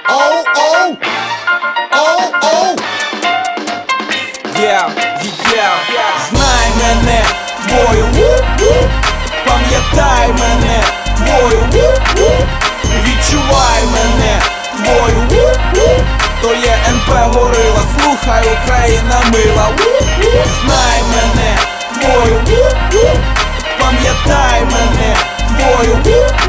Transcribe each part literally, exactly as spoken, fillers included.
Оу, оу, оу, оу. Yeah, yeah. Знай мене, твою, пам'ятай мене, твою, відчувай мене, твою, то є ен пе Горила, слухай, Україна мила. Знай мене, твою, пам'ятай мене, твою,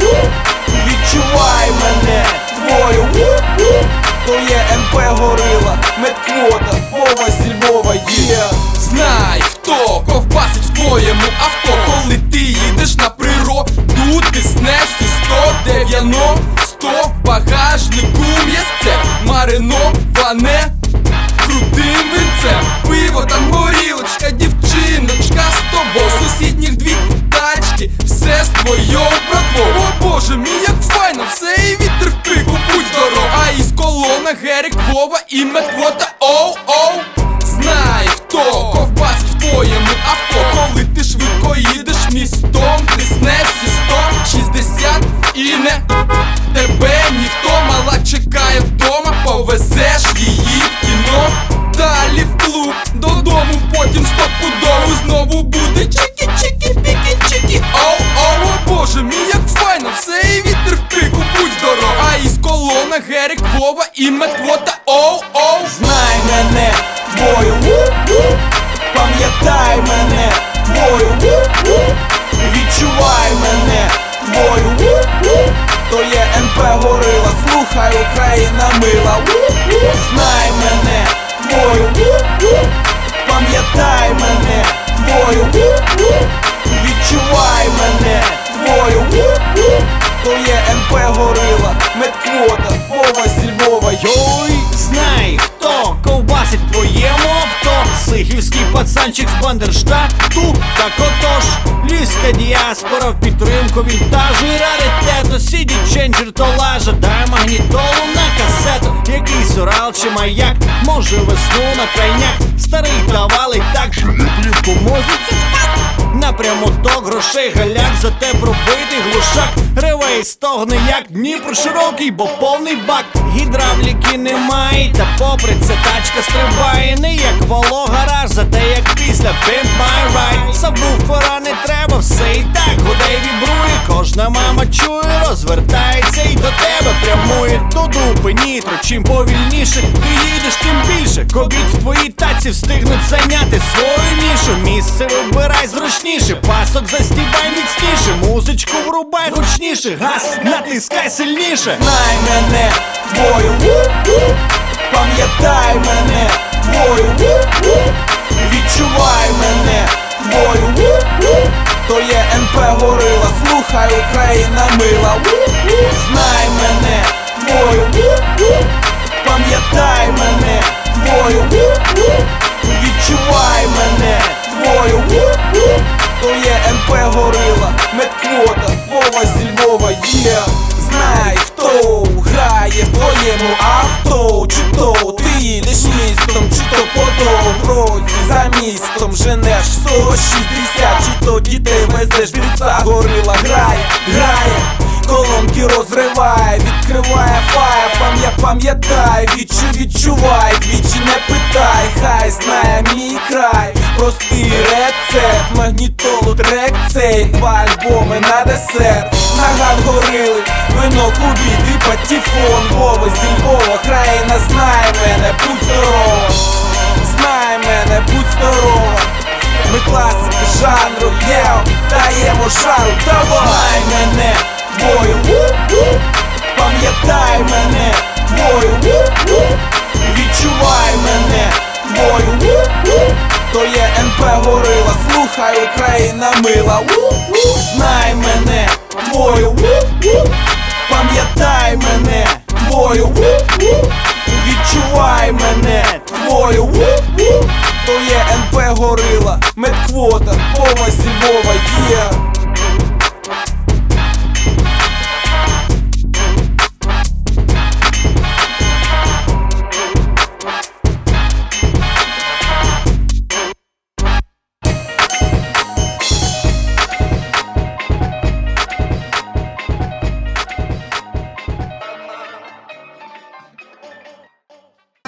відчувай мене, твою, то є ен пе Горила, медквота, Вова зі Львова, є. Знай, хто ковбасить в твоєму авто, коли ти їдеш на природу, тиснеш зі сто дев'яносто в багажнику місце мариноване крутим винцем. Пиво там горілочка, дівчиночка з тобою, сусідніх дві тачки, все з твоєю братвою. О боже мій, як файно, все і вітер в пику, будь здоров. А із колона Герік, Вова і медквота, оу-оу. Знай, хто ковбасить в твоєму авто, коли ти швидко їдеш містом, тиснеш зі сто шістдесят і не тебе ніхто, мала чекає вдома, повезеш її в кіно, далі в клуб, додому, потім стопудово знову буде чики-чики, піки-чики, оу-оу. О боже мій, як файно, все і вітер в пику, будь здоров. А із колона Герік, Вова і медквота, оу-оу. Знай мене, твою, пам'ятай мене, твою, відчувай мене, твою, то є ен пе Горила, слухай, Україна мила. Знай мене, твою, пам'ятай мене, твою, відчувай мене, твою, то є ен пе Горила, медквота, Вова зі Львова, йой. Знай, хто ковбасить в твоєму авто, сихівський пацанчик з Бандерштату. Так отож, львівська діаспора в підтримку вінтажу і раритету. сі ді ченджер то лажа, дай магнітолу на касету. Якийсь Урал чи Маяк, може весну на крайняк. Старий та валить так, що є плівку мозниці напряму до грошей галяк, зате пробитий глушак реве і стогне, як Дніпро широкий, бо повний бак. Гідравліки немає, та попри це тачка стрибає. Не як волога гараж, зате як після Pimp My Ride. Сабвуфера не треба, все і так гуде й вібрує. Кожна мама чує, розвертається і до тебе прямує. До дупи нітро, чим повільніше ти їдеш, тим більше кобіт в твоїй таці встигнуть зайняти свою нішу. Місце вибирай зручніше, пасок застібай міцніше, музичку врубай гучніше, газ натискай сильніше. Знай мене, твою, пам'ятай мене, твою, відчувай мене, твою, то є ен пе Горила, слухай, Україна мила. Знай мене, твою, пам'ятай мене, твою, відчувай мене, твою, то є ен пе Горила, медквота, Вова зі Львова, є. Знай, хто грає в твоєму авто, чи то ти їдеш містом, чи то по дорозі за містом женеш сто шістдесят, чи то дітей везеш, вірця Горила грає, грає, колонки розриває, відкриває фаєр, пам'я, пам'ятай, відчу, відчувай, двічі не питай, хай знає мій край, простий рецепт, магнітолу трек цей, два альбоми на десерт, нагад Горили, вино, кубіт і патефон, Вова зі Львова, країна знає мене, будь здорова, знай мене, будь здорова, ми класики жанру, єу, даємо шару, давай. Знай мене, твою, пам'ятай мене, твою, відчувай мене, твою, то є ен пе Горила, слухай, Україна мила. Знай мене, твою, пам'ятай мене, твою, відчувай мене, твою, то є ен пе Горила, медквота, Вова зі Львова, є.